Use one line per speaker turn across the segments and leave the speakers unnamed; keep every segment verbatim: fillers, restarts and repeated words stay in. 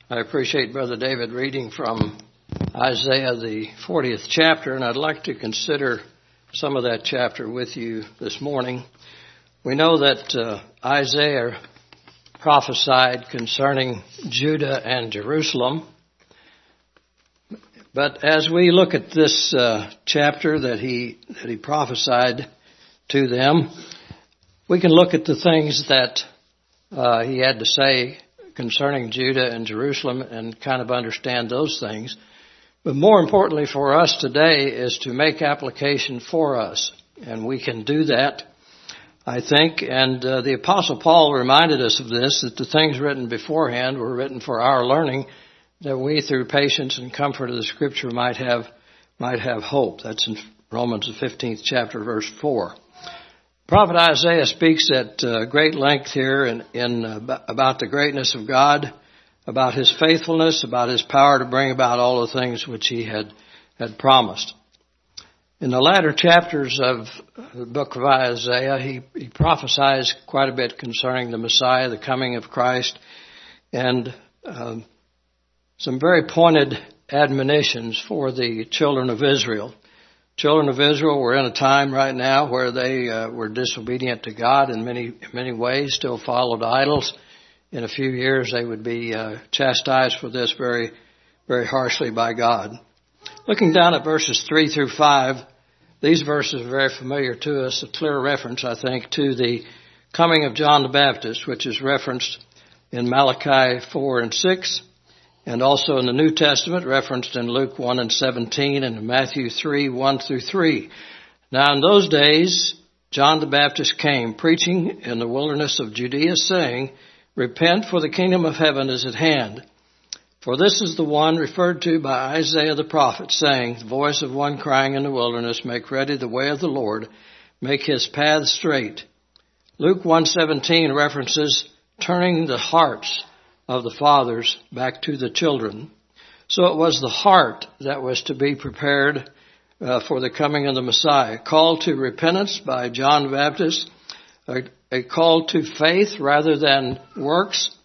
I appreciate Brother David reading from Isaiah, the fortieth chapter, and I'd like to consider some of that chapter with you this morning. We know that uh, Isaiah prophesied concerning Judah and Jerusalem, but as we look at this uh, chapter that he that he prophesied to them, we can look at the things that uh, he had to say concerning Judah and Jerusalem and kind of understand those things. But more importantly for us today is to make application for us. And we can do that, I think. And uh, the Apostle Paul reminded us of this, that the things written beforehand were written for our learning, that we through patience and comfort of the Scripture might have might have hope. That's in Romans the fifteenth chapter, verse four. Prophet Isaiah speaks at uh, great length here in, in uh, about the greatness of God, about His faithfulness, about His power to bring about all the things which He had had promised. In the latter chapters of the book of Isaiah, he, he prophesies quite a bit concerning the Messiah, the coming of Christ, and uh, some very pointed admonitions for the children of Israel. Children of Israel were in a time right now where they uh, were disobedient to God in many many ways, still followed idols. In a few years they would be uh, chastised for this very, very harshly by God. Looking down at verses three through five, these verses are very familiar to us, a clear reference, I think, to the coming of John the Baptist, which is referenced in Malachi four and six. And also in the New Testament, referenced in Luke one and seventeen and in Matthew three, one through three. Now in those days, John the Baptist came, preaching in the wilderness of Judea, saying, Repent, for the kingdom of heaven is at hand. For this is the one referred to by Isaiah the prophet, saying, The voice of one crying in the wilderness, Make ready the way of the Lord, make His path straight. Luke one seventeen references turning the hearts of the fathers back to the children. So it was the heart that was to be prepared uh, for the coming of the Messiah. Call to repentance by John the Baptist, a, a call to faith rather than works.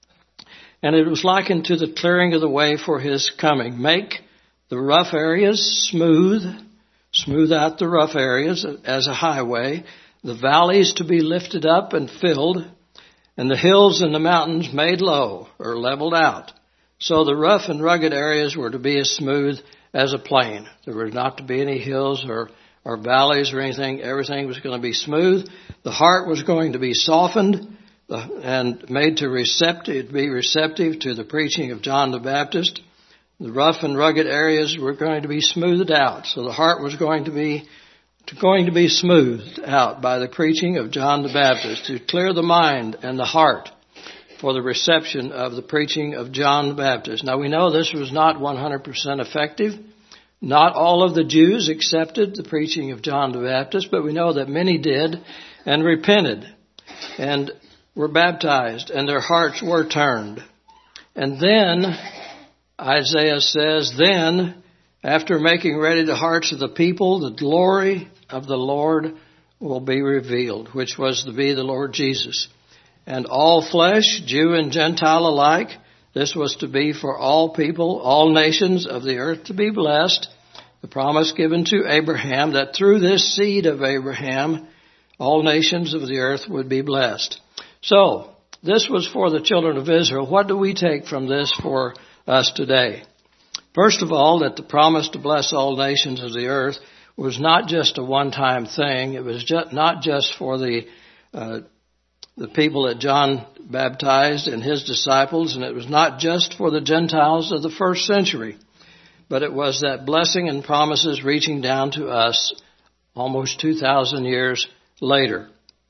And it was likened to the clearing of the way for His coming. Make the rough areas smooth, smooth out the rough areas as a highway, the valleys to be lifted up and filled, and the hills and the mountains made low or leveled out. So the rough and rugged areas were to be as smooth as a plain. There were not to be any hills or, or valleys or anything. Everything was going to be smooth. The heart was going to be softened and made to receptive, be receptive to the preaching of John the Baptist. The rough and rugged areas were going to be smoothed out. So the heart was going to be going to be smoothed out by the preaching of John the Baptist, to clear the mind and the heart for the reception of the preaching of John the Baptist. Now we know this was not one hundred percent effective. Not all of the Jews accepted the preaching of John the Baptist, but we know that many did and repented and were baptized and their hearts were turned. And then Isaiah says, then after making ready the hearts of the people, the glory of the Lord will be revealed, which was to be the Lord Jesus. And all flesh, Jew and Gentile alike, this was to be for all people, all nations of the earth to be blessed. The promise given to Abraham that through this seed of Abraham, all nations of the earth would be blessed. So, this was for the children of Israel. What do we take from this for us today? First of all, that the promise to bless all nations of the earth was not just a one-time thing. It was just, not just for the uh, the people that John baptized and his disciples, and it was not just for the Gentiles of the first century, but it was that blessing and promises reaching down to us almost two thousand years later.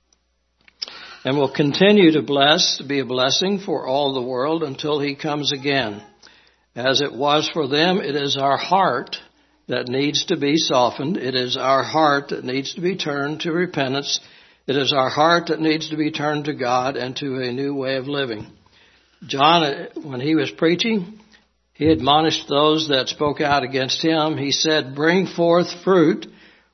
And will continue to bless, to be a blessing for all the world until He comes again. As it was for them, it is our heart that needs to be softened. It is our heart that needs to be turned to repentance. It is our heart that needs to be turned to God and to a new way of living. John, when he was preaching, he admonished those that spoke out against him. He said, bring forth fruit,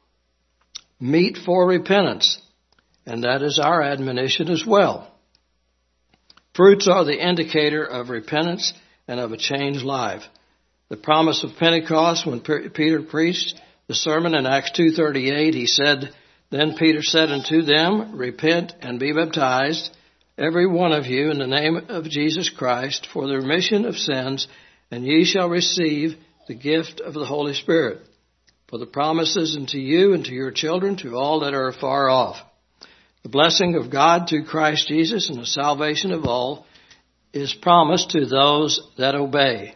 meet for repentance. And that is our admonition as well. Fruits are the indicator of repentance and of a changed life. The promise of Pentecost, when Peter preached the sermon in Acts two thirty-eight, he said, "Then Peter said unto them, Repent and be baptized, every one of you, in the name of Jesus Christ, for the remission of sins, and ye shall receive the gift of the Holy Spirit. For the promises unto you and to your children, to all that are afar off. The blessing of God through Christ Jesus and the salvation of all is promised to those that obey."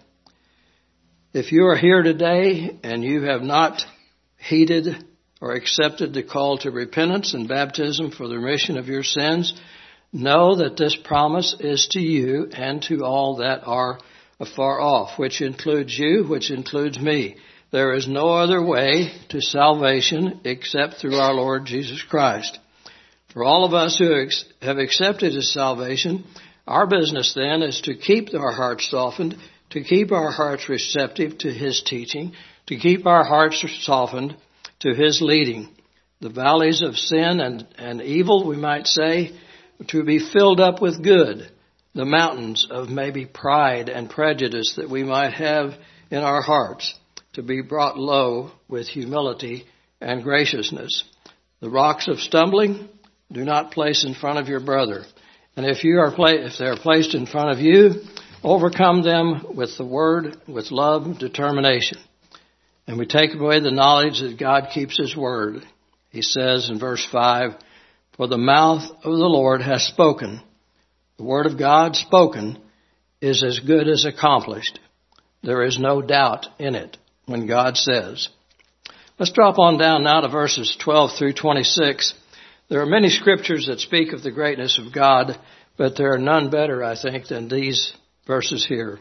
If you are here today and you have not heeded or accepted the call to repentance and baptism for the remission of your sins, know that this promise is to you and to all that are afar off, which includes you, which includes me. There is no other way to salvation except through our Lord Jesus Christ. For all of us who have accepted His salvation, our business then is to keep our hearts softened, to keep our hearts receptive to His teaching, to keep our hearts softened to His leading. The valleys of sin and, and evil, we might say, to be filled up with good. The mountains of maybe pride and prejudice that we might have in our hearts, to be brought low with humility and graciousness. The rocks of stumbling, do not place in front of your brother. And if you are pla- if they are placed in front of you, overcome them with the word, with love, determination. And we take away the knowledge that God keeps His word. He says in verse five, "For the mouth of the Lord has spoken." The word of God spoken is as good as accomplished. There is no doubt in it when God says. Let's drop on down now to verses twelve through twenty-six. There are many scriptures that speak of the greatness of God, but there are none better, I think, than these verses here.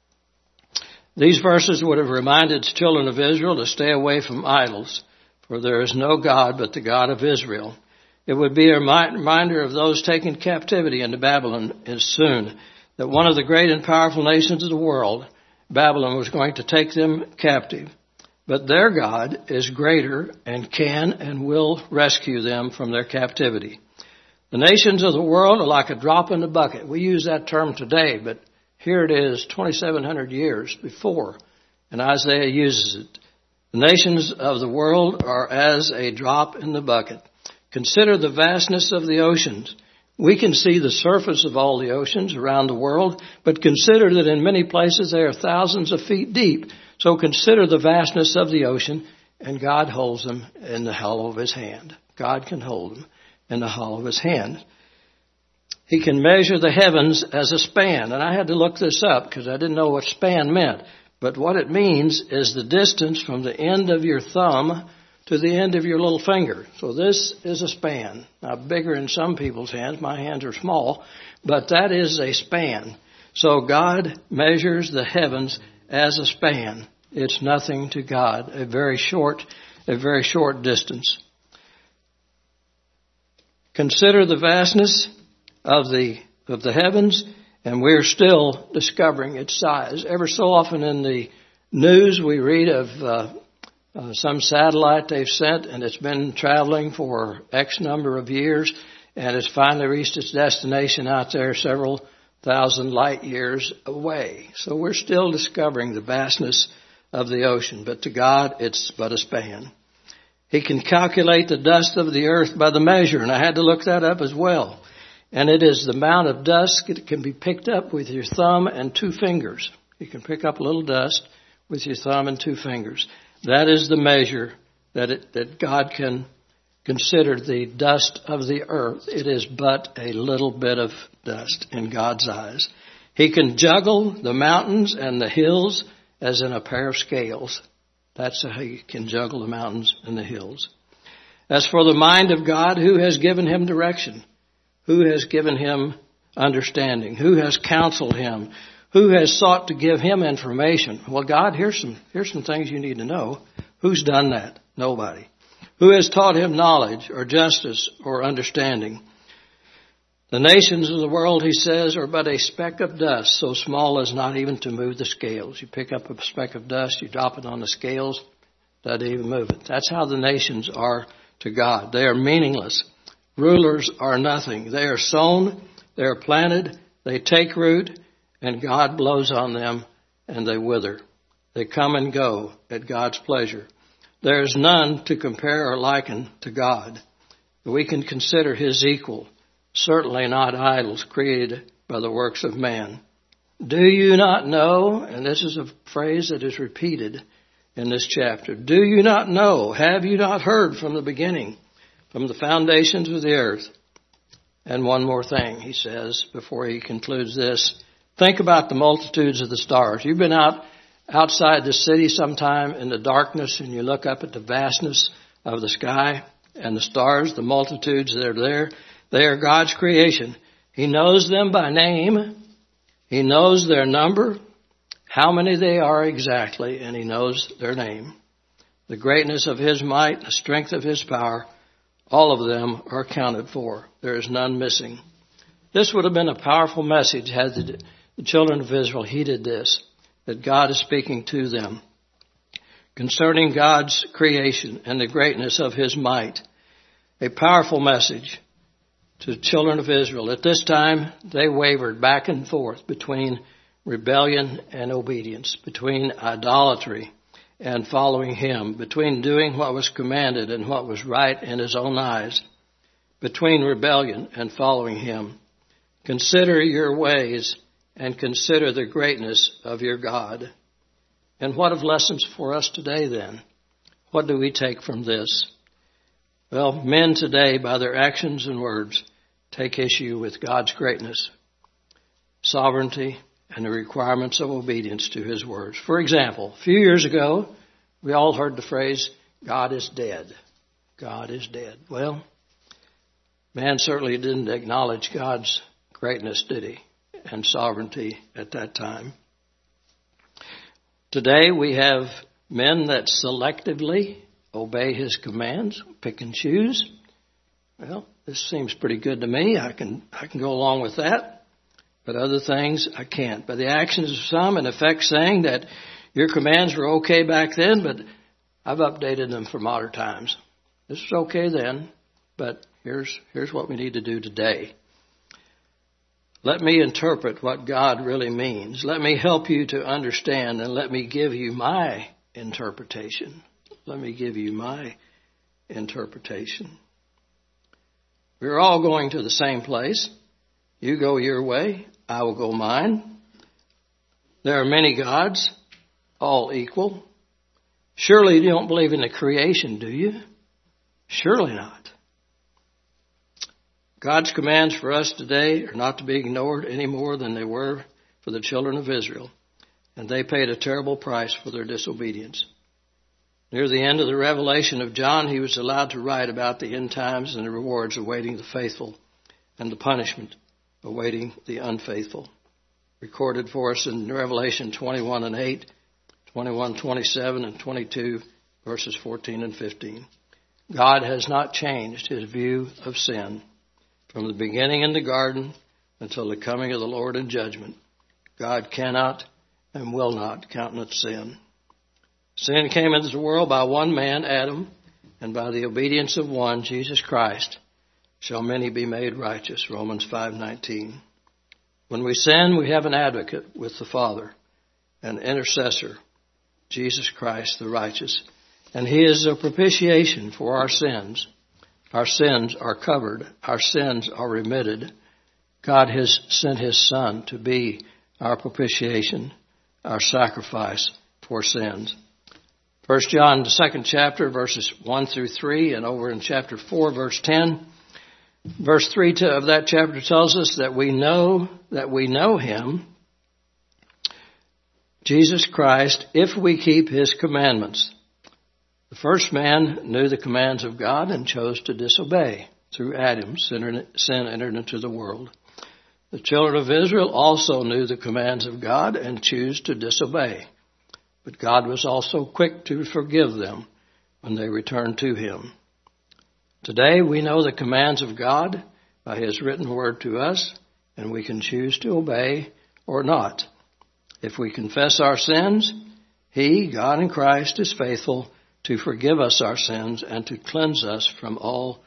These verses would have reminded the children of Israel to stay away from idols, for there is no God but the God of Israel. It would be a reminder of those taken captivity into Babylon as soon, that one of the great and powerful nations of the world, Babylon, was going to take them captive. But their God is greater and can and will rescue them from their captivity. The nations of the world are like a drop in the bucket. We use that term today, but here it is twenty-seven hundred years before, and Isaiah uses it. The nations of the world are as a drop in the bucket. Consider the vastness of the oceans. We can see the surface of all the oceans around the world, but consider that in many places they are thousands of feet deep. So consider the vastness of the ocean, and God holds them in the hollow of His hand. God can hold them in the hollow of His hand. He can measure the heavens as a span. And I had to look this up because I didn't know what span meant. But what it means is the distance from the end of your thumb to the end of your little finger. So this is a span. Now, bigger in some people's hands. My hands are small. But that is a span. So God measures the heavens as a span. It's nothing to God. A very short, a very short distance. Consider the vastness of the of the heavens, and we're still discovering its size. Ever so often in the news we read of uh, uh, some satellite they've sent, and it's been traveling for X number of years, and it's finally reached its destination out there several thousand light years away. So we're still discovering the vastness of the ocean, but to God it's but a span. He can calculate the dust of the earth by the measure, and I had to look that up as well. And it is the amount of dust that can be picked up with your thumb and two fingers. You can pick up a little dust with your thumb and two fingers. That is the measure that it, that God can consider the dust of the earth. It is but a little bit of dust in God's eyes. He can juggle the mountains and the hills as in a pair of scales. That's how He can juggle the mountains and the hills. As for the mind of God, who has given Him direction? Who has given Him understanding? Who has counseled Him? Who has sought to give Him information? Well, God, here's some, here's some things you need to know. Who's done that? Nobody. Who has taught Him knowledge or justice or understanding? The nations of the world, He says, are but a speck of dust, so small as not even to move the scales. You pick up a speck of dust, you drop it on the scales, doesn't even move it. That's how the nations are to God. They are meaningless. Rulers are nothing. They are sown, they are planted, they take root, and God blows on them, and they wither. They come and go at God's pleasure. There is none to compare or liken to God. We can consider his equal, certainly not idols created by the works of man. Do you not know, and this is a phrase that is repeated in this chapter, do you not know, have you not heard from the beginning, from the foundations of the earth? And one more thing, he says, before he concludes this, think about the multitudes of the stars. You've been out outside the city sometime in the darkness, and you look up at the vastness of the sky and the stars, the multitudes that are there. They are God's creation. He knows them by name. He knows their number, how many they are exactly, and he knows their name. The greatness of his might, the strength of his power, all of them are accounted for. There is none missing. This would have been a powerful message had the, the children of Israel heeded this, that God is speaking to them concerning God's creation and the greatness of his might. A powerful message to the children of Israel. At this time, they wavered back and forth between rebellion and obedience, between idolatry and following him, between doing what was commanded and what was right in his own eyes, between rebellion and following him. Consider your ways and consider the greatness of your God. And what of lessons for us today then? What do we take from this? Well, men today, by their actions and words, take issue with God's greatness, sovereignty, and the requirements of obedience to his words. For example, a few years ago, we all heard the phrase, God is dead. God is dead. Well, man certainly didn't acknowledge God's greatness, did he? And sovereignty at that time. Today we have men that selectively obey his commands, pick and choose. Well, this seems pretty good to me. I can I can go along with that. But other things I can't. By the actions of some, in effect saying that your commands were okay back then, but I've updated them for modern times. This was okay then, but here's here's what we need to do today. Let me interpret what God really means. Let me help you to understand, and let me give you my interpretation. Let me give you my interpretation. We're all going to the same place. You go your way, I will go mine. There are many gods, all equal. Surely you don't believe in the creation, do you? Surely not. God's commands for us today are not to be ignored any more than they were for the children of Israel, and they paid a terrible price for their disobedience. Near the end of the revelation of John, he was allowed to write about the end times and the rewards awaiting the faithful and the punishment awaiting the unfaithful. Recorded for us in Revelation twenty-one and eight, twenty-one, twenty-seven, and twenty-two, verses fourteen and fifteen. God has not changed his view of sin from the beginning in the garden until the coming of the Lord in judgment. God cannot and will not countenance sin. Sin came into the world by one man, Adam, and by the obedience of one, Jesus Christ, shall many be made righteous, Romans five nineteen. When we sin, we have an advocate with the Father, an intercessor, Jesus Christ the righteous, and he is a propitiation for our sins. Our sins are covered. Our sins are remitted. God has sent his Son to be our propitiation, our sacrifice for sins. First John, the second chapter, verses one through three, and over in chapter four, verse ten. Verse three of that chapter tells us that we know that we know him, Jesus Christ, if we keep his commandments. The first man knew the commands of God and chose to disobey. Through Adam, sin entered into the world. The children of Israel also knew the commands of God and chose to disobey. But God was also quick to forgive them when they returned to him. Today we know the commands of God by his written word to us, and we can choose to obey or not. If we confess our sins, he, God in Christ, is faithful to forgive us our sins and to cleanse us from all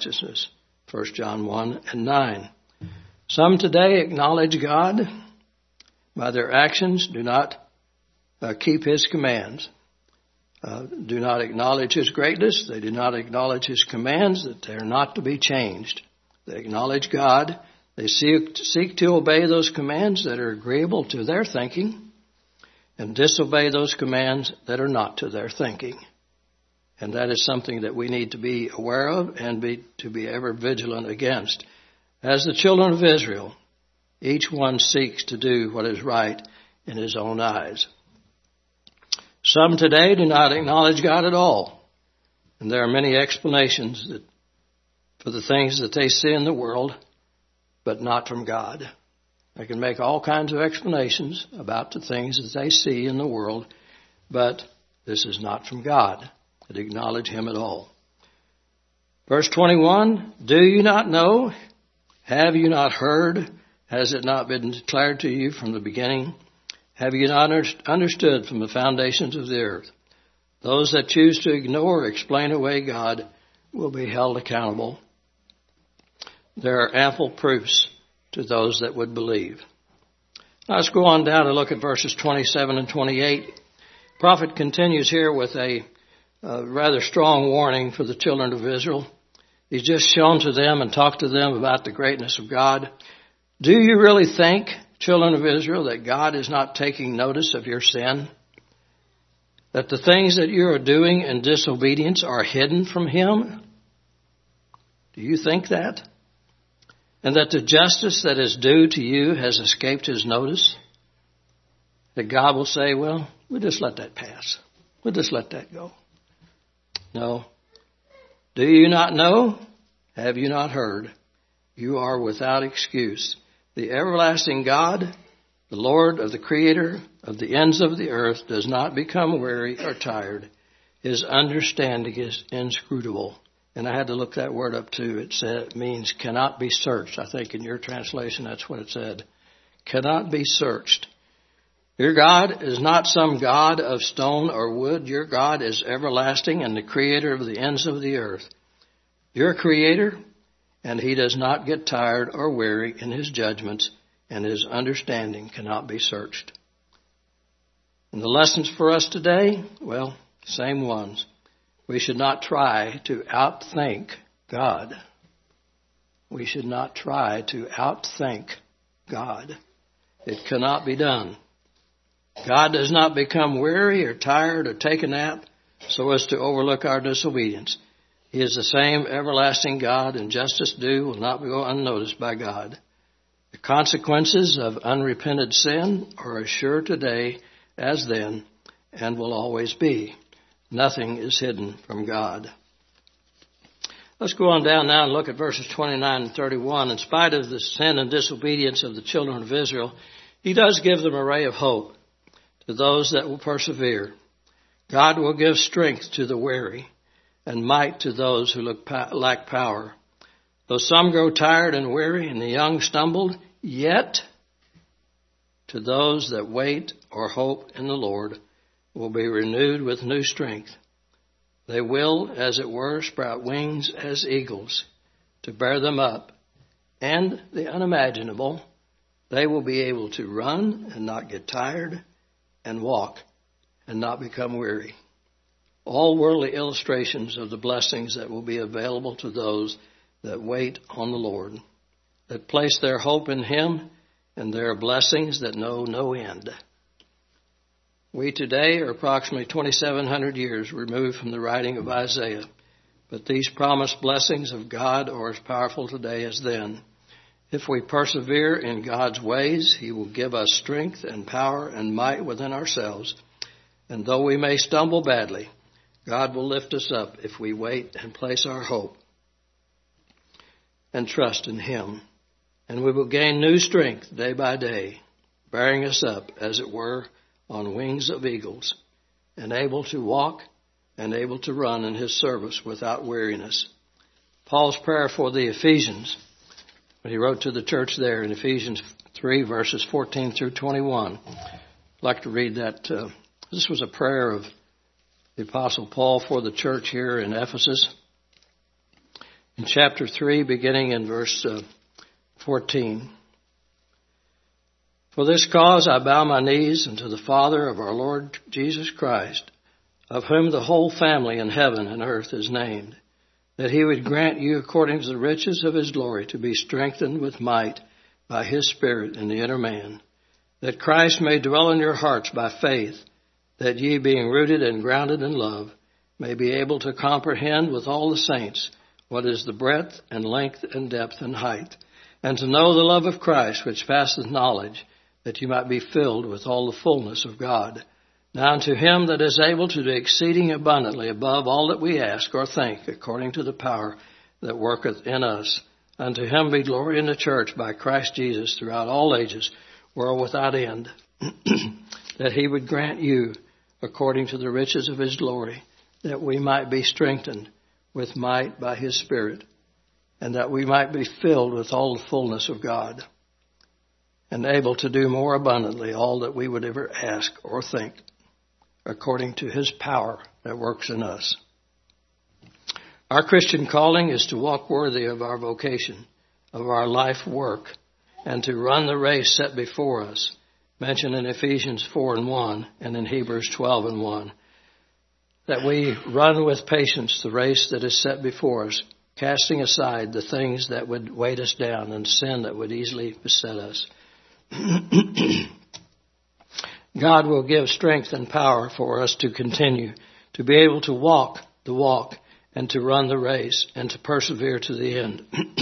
unrighteousness. First John one and nine. Some today acknowledge God, by their actions do not uh, keep his commands, uh, do not acknowledge his greatness. They do not acknowledge his commands, that they are not to be changed. They acknowledge God. They seek, seek to obey those commands that are agreeable to their thinking and disobey those commands that are not to their thinking. And that is something that we need to be aware of and be, to be ever vigilant against. As the children of Israel, each one seeks to do what is right in his own eyes. Some today do not acknowledge God at all. And there are many explanations that, for the things that they see in the world, but not from God. They can make all kinds of explanations about the things that they see in the world, but this is not from God that acknowledge him at all. Verse twenty-one, do you not know? Have you not heard? Has it not been declared to you from the beginning? Have you not understood from the foundations of the earth? Those that choose to ignore or explain away God will be held accountable. There are ample proofs to those that would believe. Now let's go on down and look at verses twenty-seven and twenty-eight. The prophet continues here with a, a rather strong warning for the children of Israel. He's just shown to them and talked to them about the greatness of God. Do you really think, children of Israel, that God is not taking notice of your sin? That the things that you are doing in disobedience are hidden from him? Do you think that? And that the justice that is due to you has escaped his notice? That God will say, well, we'll just let that pass. We'll just let that go. No. Do you not know? Have you not heard? You are without excuse. The everlasting God, the Lord of the Creator of the ends of the earth, does not become weary or tired. His understanding is inscrutable. And I had to look that word up too. It said, it means cannot be searched. I think in your translation that's what it said. Cannot be searched. Your God is not some God of stone or wood. Your God is everlasting and the Creator of the ends of the earth. Your Creator, and he does not get tired or weary in his judgments, and his understanding cannot be searched. And the lessons for us today, well, same ones. We should not try to outthink God. We should not try to outthink God. It cannot be done. God does not become weary or tired or take a nap so as to overlook our disobedience. He is the same everlasting God, and justice due will not go unnoticed by God. The consequences of unrepented sin are as sure today as then, and will always be. Nothing is hidden from God. Let's go on down now and look at verses twenty-nine and thirty-one. In spite of the sin and disobedience of the children of Israel, he does give them a ray of hope to those that will persevere. God will give strength to the weary and might to those who look pa- lack power. Though some grow tired and weary and the young stumbled, yet to those that wait or hope in the Lord will be renewed with new strength. They will, as it were, sprout wings as eagles to bear them up. And the unimaginable, they will be able to run and not get tired and walk and not become weary. All worldly illustrations of the blessings that will be available to those that wait on the Lord, that place their hope in him, and there are blessings that know no end. We today are approximately twenty-seven hundred years removed from the writing of Isaiah, but these promised blessings of God are as powerful today as then. If we persevere in God's ways, he will give us strength and power and might within ourselves. And though we may stumble badly, God will lift us up if we wait and place our hope and trust in him. And we will gain new strength day by day, bearing us up, as it were, on wings of eagles, and able to walk and able to run in his service without weariness. Paul's prayer for the Ephesians, when he wrote to the church there in Ephesians three, verses fourteen through twenty-one. I'd like to read that. Uh, this was a prayer of the Apostle Paul for the church here in Ephesus. In chapter three, beginning in verse uh, fourteen. For this cause I bow my knees unto the Father of our Lord Jesus Christ, of whom the whole family in heaven and earth is named, that he would grant you according to the riches of his glory to be strengthened with might by his Spirit in the inner man, that Christ may dwell in your hearts by faith, that ye, being rooted and grounded in love, may be able to comprehend with all the saints what is the breadth and length and depth and height, and to know the love of Christ which passeth knowledge, that you might be filled with all the fullness of God. Now unto him that is able to do exceeding abundantly above all that we ask or think, according to the power that worketh in us, unto him be glory in the church by Christ Jesus throughout all ages, world without end, that he would grant you, according to the riches of his glory, that we might be strengthened with might by his Spirit, and that we might be filled with all the fullness of God, and able to do more abundantly all that we would ever ask or think, according to his power that works in us. Our Christian calling is to walk worthy of our vocation, of our life work, and to run the race set before us, mentioned in Ephesians four and one and in Hebrews twelve and one, that we run with patience the race that is set before us, casting aside the things that would weight us down and sin that would easily beset us. God will give strength and power for us to continue, to be able to walk the walk and to run the race and to persevere to the end.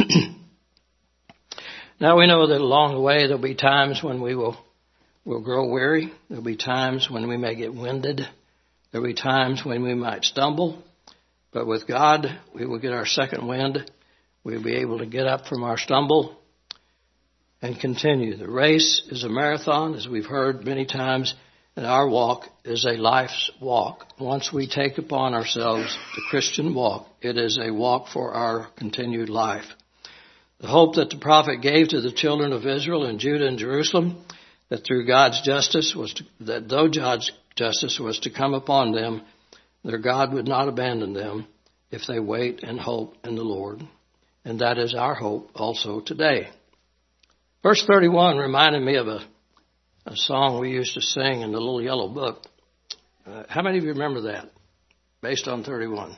Now we know that along the way there'll be times when we will, will grow weary. There'll be times when we may get winded. There'll be times when we might stumble. But with God, we will get our second wind. We'll be able to get up from our stumble and continue. The race is a marathon, as we've heard many times, and our walk is a life's walk. Once we take upon ourselves the Christian walk, it is a walk for our continued life. The hope that the prophet gave to the children of Israel in Judah and Jerusalem, that through God's justice was to, that though God's justice was to come upon them, their God would not abandon them if they wait and hope in the Lord. And that is our hope also today. Verse thirty-one reminded me of a, a song we used to sing in the little yellow book. Uh, how many of you remember that? Based on thirty-one.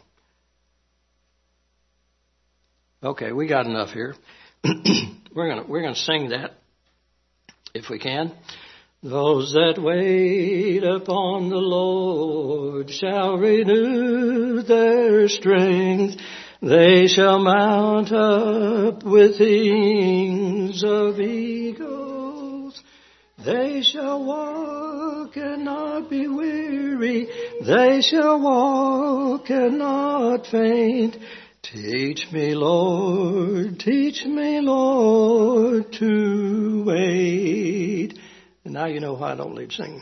Okay, we got enough here. we're gonna we're gonna sing that if we can. Those that wait upon the Lord shall renew their strength. They shall mount up with wings of eagles. They shall walk and not be weary. They shall walk and not faint. Teach me, Lord, teach me, Lord, to wait. And now you know why I don't lead singing.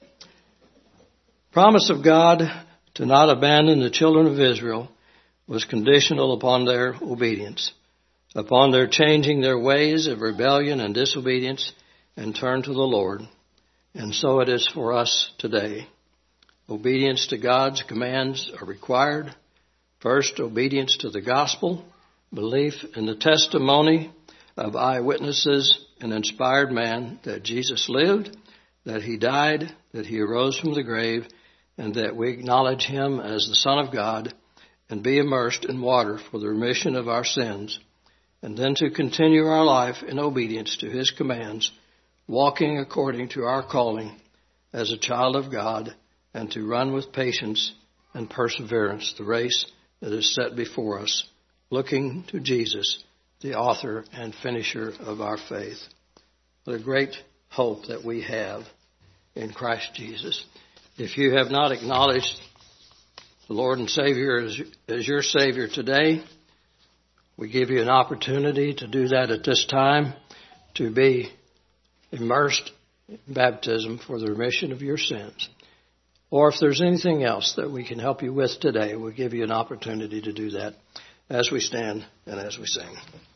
Promise of God to not abandon the children of Israel was conditional upon their obedience, upon their changing their ways of rebellion and disobedience and turn to the Lord. And so it is for us today. Obedience to God's commands are required. First, obedience to the gospel, belief in the testimony of eyewitnesses and inspired man that Jesus lived, that he died, that he arose from the grave, and that we acknowledge him as the Son of God and be immersed in water for the remission of our sins, and then to continue our life in obedience to his commands, walking according to our calling as a child of God, and to run with patience and perseverance the race that is set before us, looking to Jesus, the author and finisher of our faith. What a great hope that we have in Christ Jesus. If you have not acknowledged the Lord and Savior as, as your Savior today, we give you an opportunity to do that at this time, to be immersed in baptism for the remission of your sins. Or if there's anything else that we can help you with today, we'll give you an opportunity to do that as we stand and as we sing.